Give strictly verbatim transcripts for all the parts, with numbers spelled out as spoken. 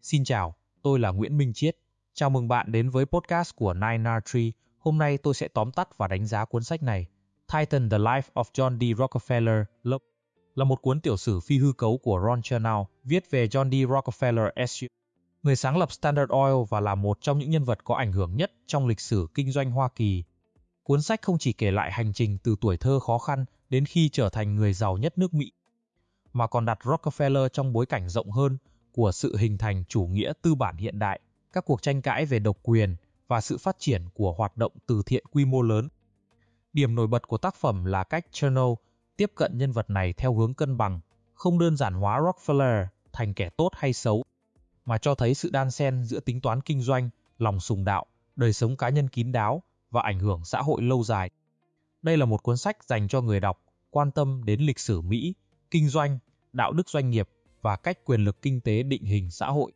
Xin chào, tôi là Nguyễn Minh Chiết. Chào mừng bạn đến với podcast của Nine R Tree. Hôm nay tôi sẽ tóm tắt và đánh giá cuốn sách này. Titan: The Life of John D. Rockefeller là một cuốn tiểu sử phi hư cấu của Ron Chernow, viết về John D. Rockefeller ét u, người sáng lập Standard Oil và là một trong những nhân vật có ảnh hưởng nhất trong lịch sử kinh doanh Hoa Kỳ. Cuốn sách không chỉ kể lại hành trình từ tuổi thơ khó khăn đến khi trở thành người giàu nhất nước Mỹ, mà còn đặt Rockefeller trong bối cảnh rộng hơn của sự hình thành chủ nghĩa tư bản hiện đại, các cuộc tranh cãi về độc quyền và sự phát triển của hoạt động từ thiện quy mô lớn. Điểm nổi bật của tác phẩm là cách Chernow tiếp cận nhân vật này theo hướng cân bằng, không đơn giản hóa Rockefeller thành kẻ tốt hay xấu, mà cho thấy sự đan xen giữa tính toán kinh doanh, lòng sùng đạo, đời sống cá nhân kín đáo và ảnh hưởng xã hội lâu dài. Đây là một cuốn sách dành cho người đọc quan tâm đến lịch sử Mỹ, kinh doanh, đạo đức doanh nghiệp và cách quyền lực kinh tế định hình xã hội.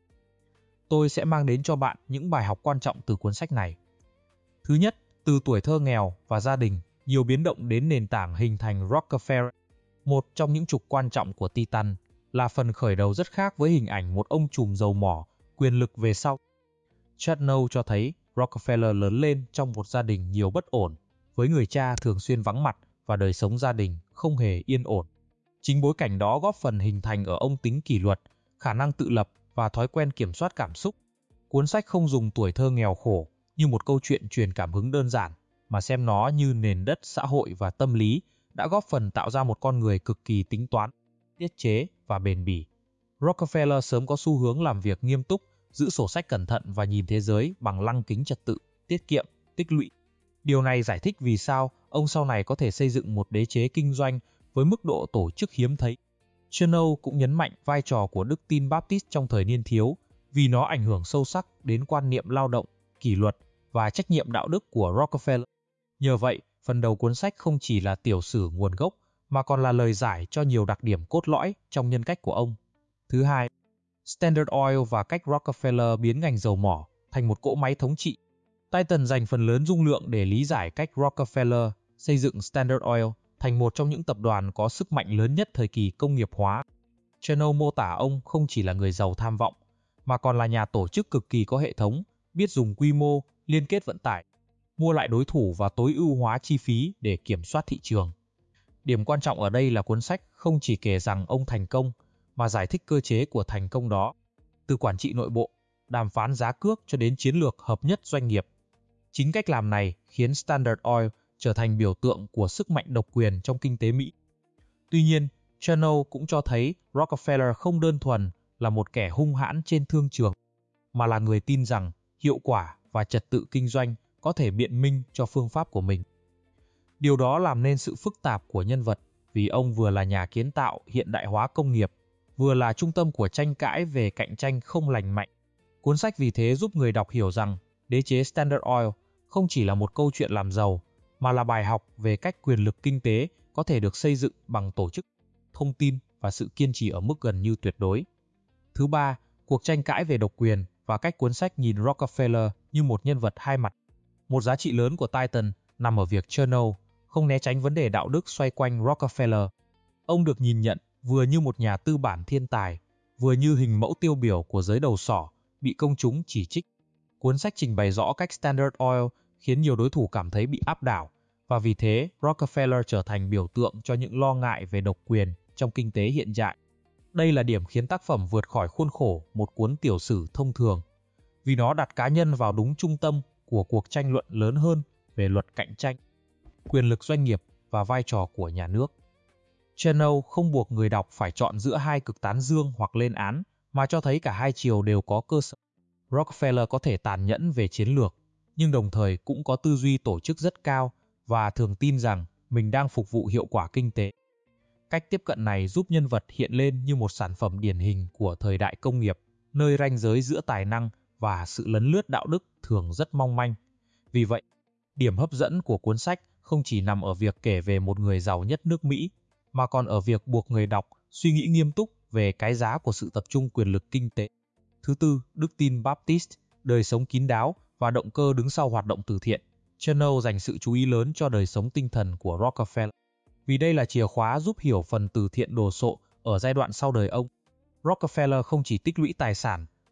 Tôi sẽ mang đến cho bạn những bài học quan trọng từ cuốn sách này. Thứ nhất, từ tuổi thơ nghèo và gia đình, nhiều biến động đến nền tảng hình thành Rockefeller. Một trong những trục quan trọng của Titan là phần khởi đầu rất khác với hình ảnh một ông trùm dầu mỏ, quyền lực về sau. Chernow cho thấy Rockefeller lớn lên trong một gia đình nhiều bất ổn, với người cha thường xuyên vắng mặt và đời sống gia đình không hề yên ổn. Chính bối cảnh đó góp phần hình thành ở ông tính kỷ luật, khả năng tự lập và thói quen kiểm soát cảm xúc. Cuốn sách không dùng tuổi thơ nghèo khổ như một câu chuyện truyền cảm hứng đơn giản, mà xem nó như nền đất xã hội và tâm lý đã góp phần tạo ra một con người cực kỳ tính toán, tiết chế và bền bỉ. Rockefeller sớm có xu hướng làm việc nghiêm túc, giữ sổ sách cẩn thận và nhìn thế giới bằng lăng kính trật tự, tiết kiệm, tích lũy. Điều này giải thích vì sao ông sau này có thể xây dựng một đế chế kinh doanh với mức độ tổ chức hiếm thấy. Chernow cũng nhấn mạnh vai trò của đức tin Baptist trong thời niên thiếu, vì nó ảnh hưởng sâu sắc đến quan niệm lao động, kỷ luật và trách nhiệm đạo đức của Rockefeller. Nhờ vậy, phần đầu cuốn sách không chỉ là tiểu sử nguồn gốc, mà còn là lời giải cho nhiều đặc điểm cốt lõi trong nhân cách của ông. Thứ hai, Standard Oil và cách Rockefeller biến ngành dầu mỏ thành một cỗ máy thống trị. Titan dành phần lớn dung lượng để lý giải cách Rockefeller xây dựng Standard Oil thành một trong những tập đoàn có sức mạnh lớn nhất thời kỳ công nghiệp hóa. Chernow mô tả ông không chỉ là người giàu tham vọng, mà còn là nhà tổ chức cực kỳ có hệ thống, biết dùng quy mô, liên kết vận tải, mua lại đối thủ và tối ưu hóa chi phí để kiểm soát thị trường. Điểm quan trọng ở đây là cuốn sách không chỉ kể rằng ông thành công, mà giải thích cơ chế của thành công đó, từ quản trị nội bộ, đàm phán giá cước cho đến chiến lược hợp nhất doanh nghiệp. Chính cách làm này khiến Standard Oil trở thành biểu tượng của sức mạnh độc quyền trong kinh tế Mỹ. Tuy nhiên, Chernow cũng cho thấy Rockefeller không đơn thuần là một kẻ hung hãn trên thương trường, mà là người tin rằng hiệu quả và trật tự kinh doanh có thể biện minh cho phương pháp của mình. Điều đó làm nên sự phức tạp của nhân vật, vì ông vừa là nhà kiến tạo hiện đại hóa công nghiệp, vừa là trung tâm của tranh cãi về cạnh tranh không lành mạnh. Cuốn sách vì thế giúp người đọc hiểu rằng đế chế Standard Oil không chỉ là một câu chuyện làm giàu, mà là bài học về cách quyền lực kinh tế có thể được xây dựng bằng tổ chức, thông tin và sự kiên trì ở mức gần như tuyệt đối. Thứ ba, cuộc tranh cãi về độc quyền và cách cuốn sách nhìn Rockefeller như một nhân vật hai mặt. Một giá trị lớn của Titan nằm ở việc Chernow không né tránh vấn đề đạo đức xoay quanh Rockefeller. Ông được nhìn nhận vừa như một nhà tư bản thiên tài, vừa như hình mẫu tiêu biểu của giới đầu sỏ bị công chúng chỉ trích. Cuốn sách trình bày rõ cách Standard Oil khiến nhiều đối thủ cảm thấy bị áp đảo, và vì thế Rockefeller trở thành biểu tượng cho những lo ngại về độc quyền trong kinh tế hiện đại. Đây là điểm khiến tác phẩm vượt khỏi khuôn khổ một cuốn tiểu sử thông thường, vì nó đặt cá nhân vào đúng trung tâm của cuộc tranh luận lớn hơn về luật cạnh tranh, quyền lực doanh nghiệp và vai trò của nhà nước. Chernow không buộc người đọc phải chọn giữa hai cực tán dương hoặc lên án, mà cho thấy cả hai chiều đều có cơ sở. Rockefeller có thể tàn nhẫn về chiến lược, nhưng đồng thời cũng có tư duy tổ chức rất cao và thường tin rằng mình đang phục vụ hiệu quả kinh tế. Cách tiếp cận này giúp nhân vật hiện lên như một sản phẩm điển hình của thời đại công nghiệp, nơi ranh giới giữa tài năng và sự lấn lướt đạo đức thường rất mong manh. Vì vậy, điểm hấp dẫn của cuốn sách không chỉ nằm ở việc kể về một người giàu nhất nước Mỹ, mà còn ở việc buộc người đọc suy nghĩ nghiêm túc về cái giá của sự tập trung quyền lực kinh tế. Thứ tư, đức tin Baptist, đời sống kín đáo và động cơ đứng sau hoạt động từ thiện. Chernow dành sự chú ý lớn cho đời sống tinh thần của Rockefeller, vì đây là chìa khóa giúp hiểu phần từ thiện đồ sộ ở giai đoạn sau đời ông. Rockefeller không chỉ tích lũy tài sản,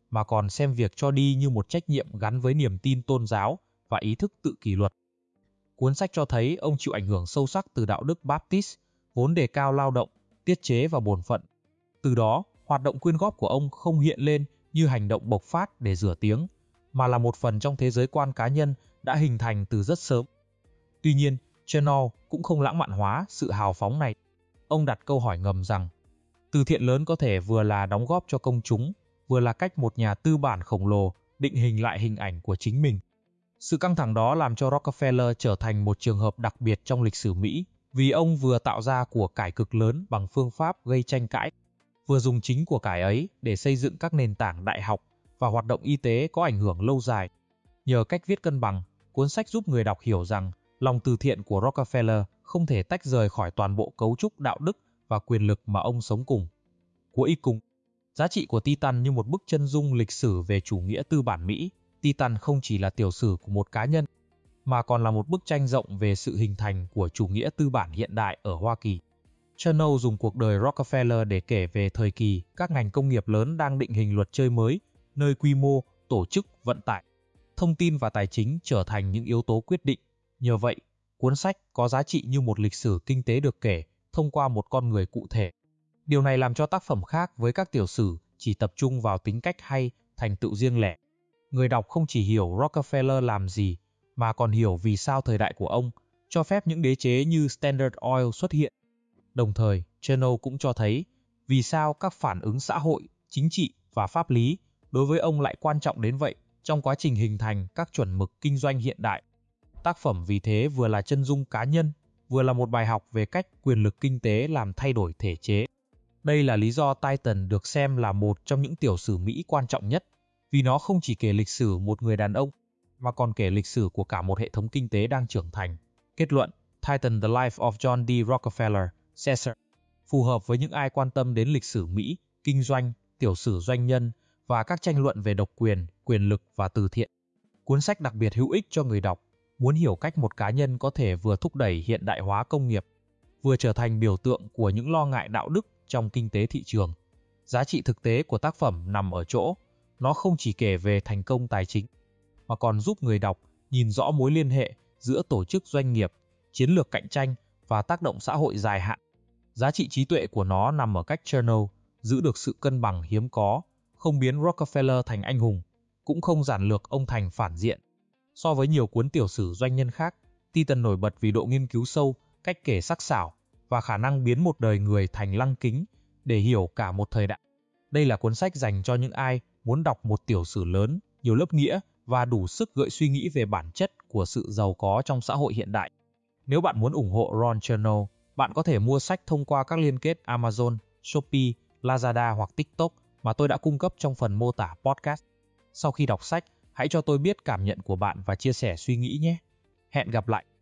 mà còn xem việc cho đi như một trách nhiệm gắn với niềm tin tôn giáo và ý thức tự kỷ luật. Cuốn sách cho thấy ông chịu ảnh hưởng sâu sắc từ đạo đức Baptist, vốn đề cao lao động, tiết chế và bổn phận. Từ đó, hoạt động quyên góp của ông không hiện lên như hành động bộc phát để rửa tiếng, mà là một phần trong thế giới quan cá nhân đã hình thành từ rất sớm. Tuy nhiên, Chenault cũng không lãng mạn hóa sự hào phóng này. Ông đặt câu hỏi ngầm rằng, từ thiện lớn có thể vừa là đóng góp cho công chúng, vừa là cách một nhà tư bản khổng lồ định hình lại hình ảnh của chính mình. Sự căng thẳng đó làm cho Rockefeller trở thành một trường hợp đặc biệt trong lịch sử Mỹ, vì ông vừa tạo ra của cải cực lớn bằng phương pháp gây tranh cãi, vừa dùng chính của cải ấy để xây dựng các nền tảng đại học và hoạt động y tế có ảnh hưởng lâu dài. Nhờ cách viết cân bằng, cuốn sách giúp người đọc hiểu rằng lòng từ thiện của Rockefeller không thể tách rời khỏi toàn bộ cấu trúc đạo đức và quyền lực mà ông sống cùng. Cuối cùng, giá trị của Titan như một bức chân dung lịch sử về chủ nghĩa tư bản Mỹ. Titan không chỉ là tiểu sử của một cá nhân, mà còn là một bức tranh rộng về sự hình thành của chủ nghĩa tư bản hiện đại ở Hoa Kỳ. Chenault dùng cuộc đời Rockefeller để kể về thời kỳ các ngành công nghiệp lớn đang định hình luật chơi mới, nơi quy mô, tổ chức, vận tải, thông tin và tài chính trở thành những yếu tố quyết định. Nhờ vậy, cuốn sách có giá trị như một lịch sử kinh tế được kể thông qua một con người cụ thể. Điều này làm cho tác phẩm khác với các tiểu sử chỉ tập trung vào tính cách hay thành tựu riêng lẻ. Người đọc không chỉ hiểu Rockefeller làm gì, mà còn hiểu vì sao thời đại của ông cho phép những đế chế như Standard Oil xuất hiện. Đồng thời, Chenault cũng cho thấy vì sao các phản ứng xã hội, chính trị và pháp lý đối với ông lại quan trọng đến vậy trong quá trình hình thành các chuẩn mực kinh doanh hiện đại. Tác phẩm vì thế vừa là chân dung cá nhân, vừa là một bài học về cách quyền lực kinh tế làm thay đổi thể chế. Đây là lý do Titan được xem là một trong những tiểu sử Mỹ quan trọng nhất, vì nó không chỉ kể lịch sử một người đàn ông, mà còn kể lịch sử của cả một hệ thống kinh tế đang trưởng thành. Kết luận, Titan The Life of John D. Rockefeller, Caesar, phù hợp với những ai quan tâm đến lịch sử Mỹ, kinh doanh, tiểu sử doanh nhân và các tranh luận về độc quyền, quyền lực và từ thiện. Cuốn sách đặc biệt hữu ích cho người đọc muốn hiểu cách một cá nhân có thể vừa thúc đẩy hiện đại hóa công nghiệp, vừa trở thành biểu tượng của những lo ngại đạo đức trong kinh tế thị trường. Giá trị thực tế của tác phẩm nằm ở chỗ, nó không chỉ kể về thành công tài chính, mà còn giúp người đọc nhìn rõ mối liên hệ giữa tổ chức doanh nghiệp, chiến lược cạnh tranh và tác động xã hội dài hạn. Giá trị trí tuệ của nó nằm ở cách Chenault giữ được sự cân bằng hiếm có, không biến Rockefeller thành anh hùng, cũng không giản lược ông thành phản diện. So với nhiều cuốn tiểu sử doanh nhân khác, Titan nổi bật vì độ nghiên cứu sâu, cách kể sắc sảo và khả năng biến một đời người thành lăng kính để hiểu cả một thời đại. Đây là cuốn sách dành cho những ai muốn đọc một tiểu sử lớn, nhiều lớp nghĩa và đủ sức gợi suy nghĩ về bản chất của sự giàu có trong xã hội hiện đại. Nếu bạn muốn ủng hộ Ron Chernow, bạn có thể mua sách thông qua các liên kết Amazon, Shopee, Lazada hoặc TikTok mà tôi đã cung cấp trong phần mô tả podcast. Sau khi đọc sách, hãy cho tôi biết cảm nhận của bạn và chia sẻ suy nghĩ nhé. Hẹn gặp lại!